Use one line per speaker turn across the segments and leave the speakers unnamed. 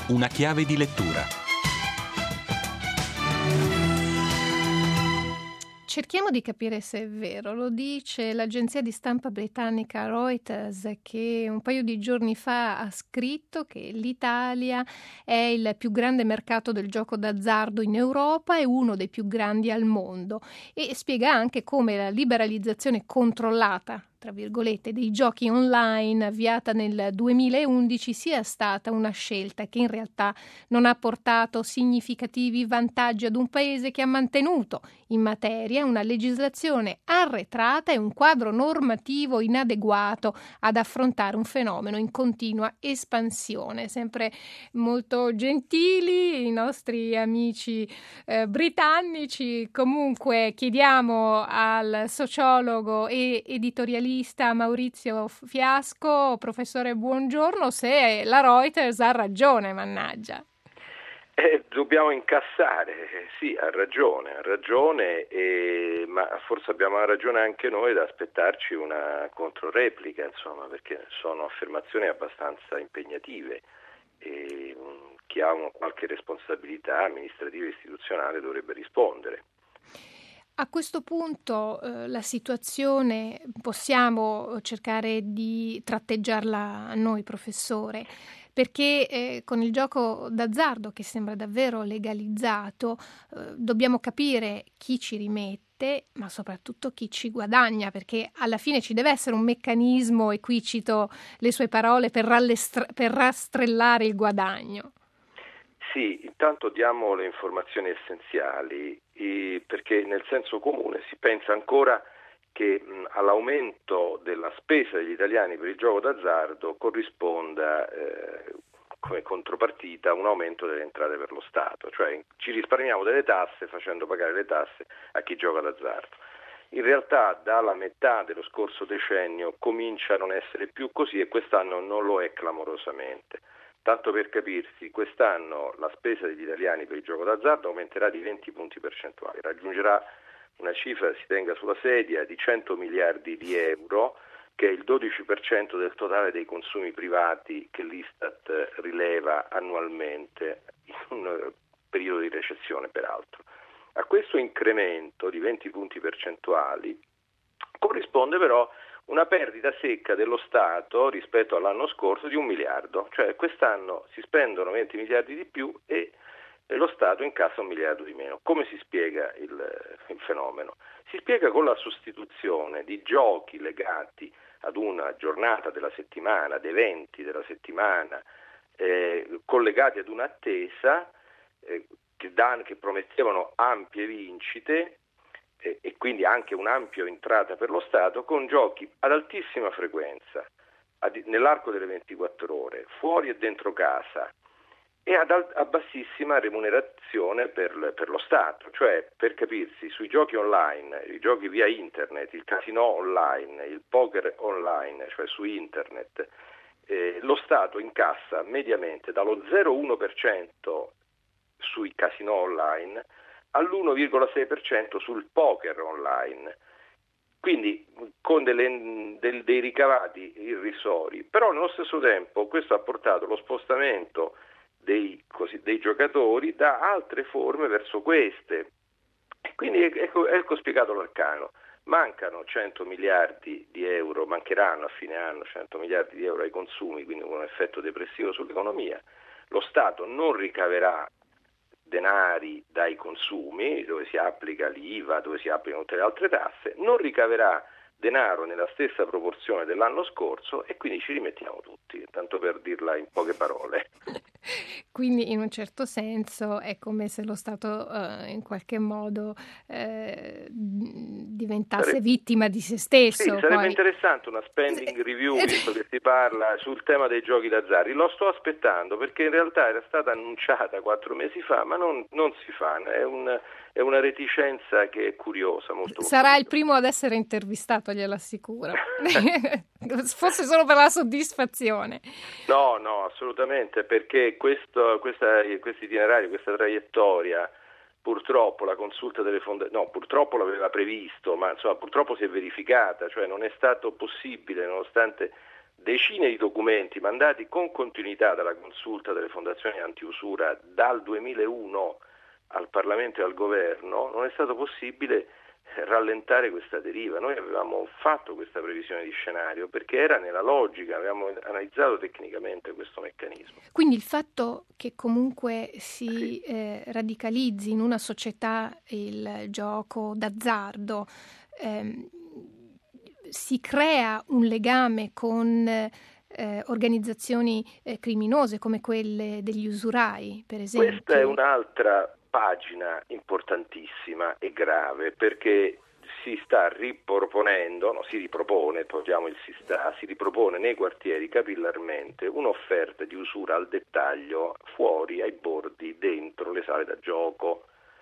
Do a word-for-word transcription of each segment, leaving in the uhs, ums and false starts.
Una chiave di lettura.
Cerchiamo di capire se è vero. Lo dice l'agenzia di stampa britannica Reuters, che un paio di giorni fa ha scritto che l'Italia è il più grande mercato del gioco d'azzardo in Europa e uno dei più grandi al mondo, e spiega anche come la liberalizzazione controllata, tra virgolette, dei giochi online avviata nel duemilaundici sia stata una scelta che in realtà non ha portato significativi vantaggi ad un paese che ha mantenuto in materia una legislazione arretrata e un quadro normativo inadeguato ad affrontare un fenomeno in continua espansione. Sempre molto gentili i nostri amici eh, britannici. Comunque chiediamo al sociologo e editorialista Maurizio Fiasco, professore, buongiorno, se la Reuters ha ragione, mannaggia.
Eh, dobbiamo incassare, sì, ha ragione, ha ragione, eh, ma forse abbiamo ragione anche noi ad aspettarci una controreplica, insomma, perché sono affermazioni abbastanza impegnative e chi ha una, qualche responsabilità amministrativa e istituzionale dovrebbe rispondere.
A questo punto eh, la situazione possiamo cercare di tratteggiarla noi, professore, perché eh, con il gioco d'azzardo, che sembra davvero legalizzato, eh, dobbiamo capire chi ci rimette, ma soprattutto chi ci guadagna, perché alla fine ci deve essere un meccanismo, e qui cito le sue parole, per, rallestra- per rastrellare il guadagno.
Sì, intanto diamo le informazioni essenziali, eh, perché nel senso comune si pensa ancora che mh, all'aumento della spesa degli italiani per il gioco d'azzardo corrisponda eh, come contropartita un aumento delle entrate per lo Stato, cioè ci risparmiamo delle tasse facendo pagare le tasse a chi gioca d'azzardo. In realtà dalla metà dello scorso decennio comincia a non essere più così e quest'anno non lo è clamorosamente. Tanto per capirsi, quest'anno la spesa degli italiani per il gioco d'azzardo aumenterà di venti punti percentuali, raggiungerà una cifra, si tenga sulla sedia, di cento miliardi di euro, che è il dodici per cento del totale dei consumi privati che l'Istat rileva annualmente in un periodo di recessione, peraltro. A questo incremento di venti punti percentuali corrisponde però una perdita secca dello Stato rispetto all'anno scorso di un miliardo, cioè quest'anno si spendono venti miliardi di più e lo Stato incassa un miliardo di meno. Come si spiega il, il fenomeno? Si spiega con la sostituzione di giochi legati ad una giornata della settimana, ad eventi della settimana, eh, collegati ad un'attesa eh, che, dan, che promettevano ampie vincite e quindi anche un'ampia entrata per lo Stato, con giochi ad altissima frequenza ad, nell'arco delle ventiquattro ore, fuori e dentro casa, e ad, a bassissima remunerazione per, per lo Stato. Cioè, per capirsi, sui giochi online, i giochi via internet, il casino online, il poker online, cioè su internet, eh, lo Stato incassa mediamente dallo zero virgola uno per cento sui casino online all'uno virgola sei per cento sul poker online, quindi con delle, del, dei ricavati irrisori. Però nello stesso tempo questo ha portato lo spostamento dei, così, dei giocatori da altre forme verso queste, e quindi ecco, ecco spiegato l'arcano. Mancano cento miliardi di euro, mancheranno a fine anno cento miliardi di euro ai consumi, quindi con un effetto depressivo sull'economia. Lo Stato non ricaverà denari dai consumi, dove si applica l'I V A, dove si applicano tutte le altre tasse, non ricaverà denaro nella stessa proporzione dell'anno scorso e quindi ci rimettiamo tutti, tanto per dirla in poche parole.
Quindi in un certo senso è come se lo Stato eh, in qualche modo eh, diventasse
sarebbe,
vittima di se stesso.
Sì, sarebbe
poi.
interessante una spending review, visto che si parla sul tema dei giochi d'azzardo. Lo sto aspettando perché in realtà era stata annunciata quattro mesi fa, ma non, non si fa, è, un, è una reticenza che è curiosa. Molto
Sarà
molto
il primo ad essere intervistato, glielo assicuro. Fosse solo per la soddisfazione.
No, no, assolutamente, perché questo, questa, questo itinerario, questa traiettoria, purtroppo la consulta delle fondazioni, no, purtroppo l'aveva previsto, ma insomma purtroppo si è verificata, cioè non è stato possibile, nonostante decine di documenti mandati con continuità dalla consulta delle fondazioni antiusura dal duemilauno al Parlamento e al Governo, non è stato possibile rallentare questa deriva. Noi avevamo fatto questa previsione di scenario perché era nella logica, avevamo analizzato tecnicamente questo meccanismo.
Quindi il fatto che comunque si
Sì.
eh, radicalizzi in una società il gioco d'azzardo, ehm, si crea un legame con eh, organizzazioni eh, criminose come quelle degli usurai, per esempio.
Questa è un'altra pagina importantissima e grave perché si sta riproponendo, no, si ripropone, portiamo il si sta, si ripropone nei quartieri capillarmente un'offerta di usura al dettaglio fuori, ai bordi, dentro le sale da gioco,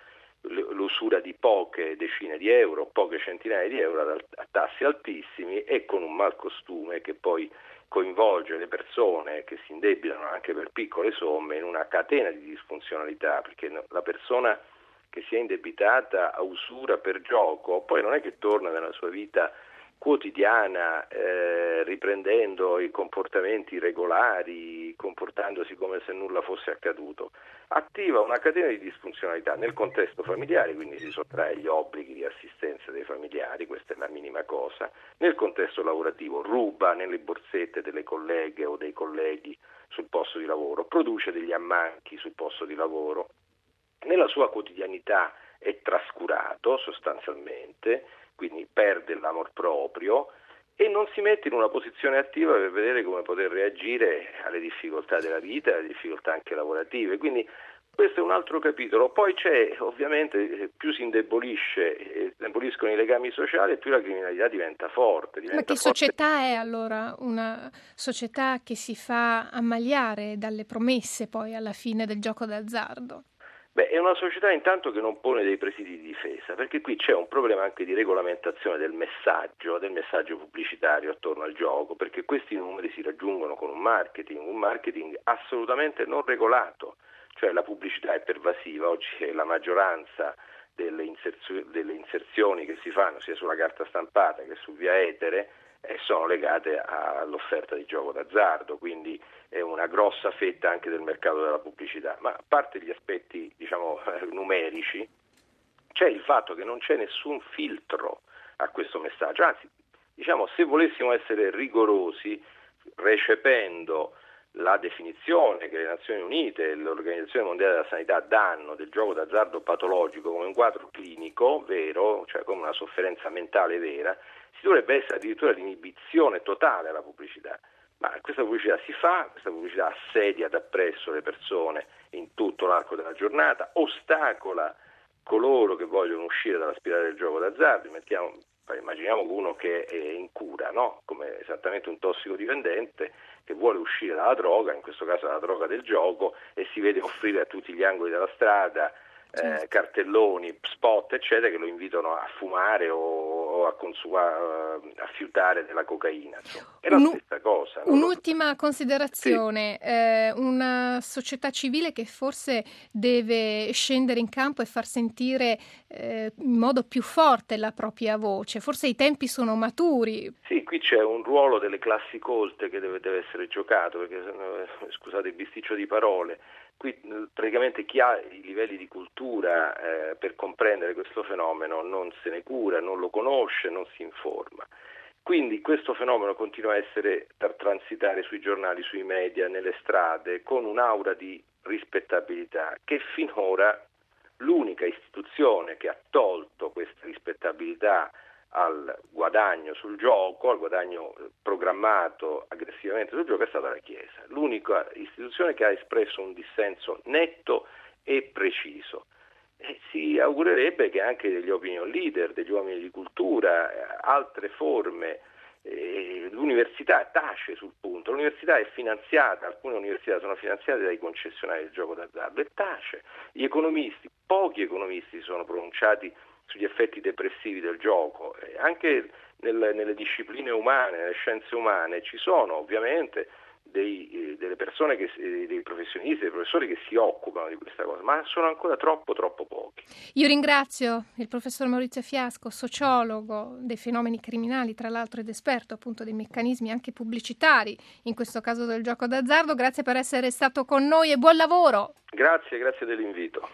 l'usura di poche decine di euro, poche centinaia di euro a tassi altissimi e con un malcostume che poi coinvolge le persone che si indebitano anche per piccole somme in una catena di disfunzionalità, perché la persona che si è indebitata a usura per gioco poi non è che torna nella sua vita quotidiana eh, riprendendo i comportamenti regolari, comportandosi come se nulla fosse accaduto, attiva una catena di disfunzionalità nel contesto familiare, quindi si sottrae agli obblighi di assistenza dei familiari, questa è la minima cosa, nel contesto lavorativo ruba nelle borsette delle colleghe o dei colleghi sul posto di lavoro, produce degli ammanchi sul posto di lavoro, nella sua quotidianità è trascurato sostanzialmente, quindi perde l'amor proprio e non si mette in una posizione attiva per vedere come poter reagire alle difficoltà della vita, alle difficoltà anche lavorative. Quindi questo è un altro capitolo. Poi c'è, ovviamente, più si indebolisce, eh, indeboliscono i legami sociali e più la criminalità diventa forte. Diventa
Ma che
forte.
società è allora? Una società che si fa ammaliare dalle promesse poi alla fine del gioco d'azzardo?
Beh, è una società intanto che non pone dei presidi di difesa, perché qui c'è un problema anche di regolamentazione del messaggio, del messaggio pubblicitario attorno al gioco, perché questi numeri si raggiungono con un marketing, un marketing assolutamente non regolato, cioè la pubblicità è pervasiva, oggi è la maggioranza delle, inserzio- delle inserzioni che si fanno sia sulla carta stampata che su via etere e sono legate all'offerta di gioco d'azzardo, quindi è una grossa fetta anche del mercato della pubblicità. Ma a parte gli aspetti, diciamo, numerici, c'è il fatto che non c'è nessun filtro a questo messaggio, anzi, diciamo, se volessimo essere rigorosi, recependo la definizione che le Nazioni Unite e l'Organizzazione Mondiale della Sanità danno del gioco d'azzardo patologico come un quadro clinico vero, cioè come una sofferenza mentale vera, si dovrebbe essere addirittura l'inibizione totale alla pubblicità. Ma questa pubblicità si fa, questa pubblicità assedia dappresso le persone in tutto l'arco della giornata, ostacola coloro che vogliono uscire dalla spirale del gioco d'azzardo. Mettiamo, immaginiamo uno che è in cura, no? Come esattamente un tossicodipendente che vuole uscire dalla droga, in questo caso dalla droga del gioco, e si vede offrire a tutti gli angoli della strada eh, cartelloni, spot, eccetera, che lo invitano a fumare o, o a consumare, a fiutare della cocaina. Insomma. È la
Un,
stessa cosa. No?
Un'ultima considerazione, sì. eh, una società civile che forse deve scendere in campo e far sentire eh, in modo più forte la propria voce, forse i tempi sono maturi.
Sì, qui c'è un ruolo delle classi colte che deve, deve essere giocato, perché scusate il bisticcio di parole, qui praticamente chi ha i livelli di cultura eh, per comprendere questo fenomeno non se ne cura, non lo conosce, non si informa. Quindi questo fenomeno continua a essere per transitare sui giornali, sui media, nelle strade, con un'aura di rispettabilità che finora l'unica istituzione che ha tolto questa rispettabilità al guadagno sul gioco, al guadagno programmato aggressivamente sul gioco è stata la Chiesa, l'unica istituzione che ha espresso un dissenso netto e preciso. E si augurerebbe che anche degli opinion leader, degli uomini di cultura, altre forme, eh, l'università tace sul punto, l'università è finanziata, alcune università sono finanziate dai concessionari del gioco d'azzardo e tace, gli economisti, pochi economisti si sono pronunciati sugli effetti depressivi del gioco, eh, anche nel, nelle discipline umane, nelle scienze umane ci sono ovviamente dei, eh, delle persone, che, eh, dei professionisti, dei professori che si occupano di questa cosa, ma sono ancora troppo troppo pochi.
Io ringrazio il professor Maurizio Fiasco, sociologo dei fenomeni criminali, tra l'altro, ed esperto appunto dei meccanismi anche pubblicitari, in questo caso del gioco d'azzardo. Grazie per essere stato con noi e buon lavoro.
Grazie, grazie dell'invito.